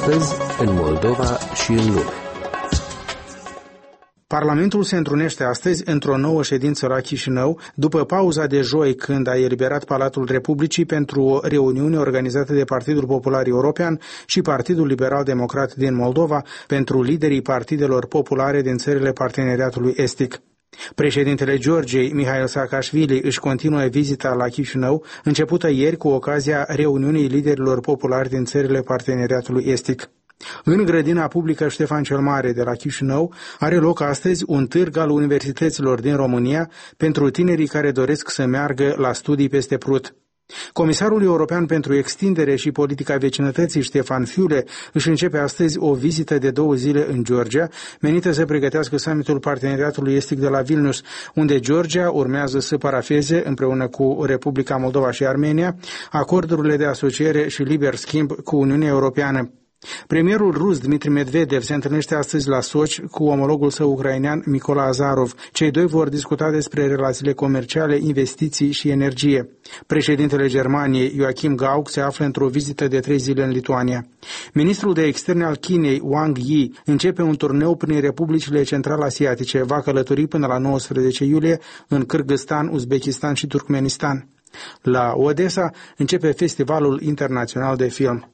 Astăzi, în Moldova și în lume. Parlamentul se întrunește astăzi într-o nouă ședință la Chișinău, după pauza de joi când a eliberat Palatul Republicii pentru o reuniune organizată de Partidul Popular European și Partidul Liberal Democrat din Moldova pentru liderii partidelor populare din țările Parteneriatului Estic. Președintele Georgiei, Mihail Saakashvili, își continuă vizita la Chișinău, începută ieri cu ocazia reuniunii liderilor populari din țările Parteneriatului Estic. În grădina publică Ștefan cel Mare de la Chișinău are loc astăzi un târg al universităților din România pentru tinerii care doresc să meargă la studii peste Prut. Comisarul European pentru Extindere și Politica Vecinătății, Ștefan Füle, își începe astăzi o vizită de 2 zile în Georgia, menită să pregătească summitul Parteneriatului Estic de la Vilnius, unde Georgia urmează să parafeze, împreună cu Republica Moldova și Armenia, acordurile de asociere și liber schimb cu Uniunea Europeană. Premierul rus Dmitri Medvedev se întâlnește astăzi la Sochi cu omologul său ucrainean Mykola Azarov. Cei doi vor discuta despre relațiile comerciale, investiții și energie. Președintele Germaniei, Joachim Gauck, se află într-o vizită de 3 zile în Lituania. Ministrul de externe al Chinei, Wang Yi, începe un turneu prin republicile central-asiatice, va călători până la 19 iulie în Kârgâzstan, Uzbekistan și Turkmenistan. La Odessa începe Festivalul Internațional de Film.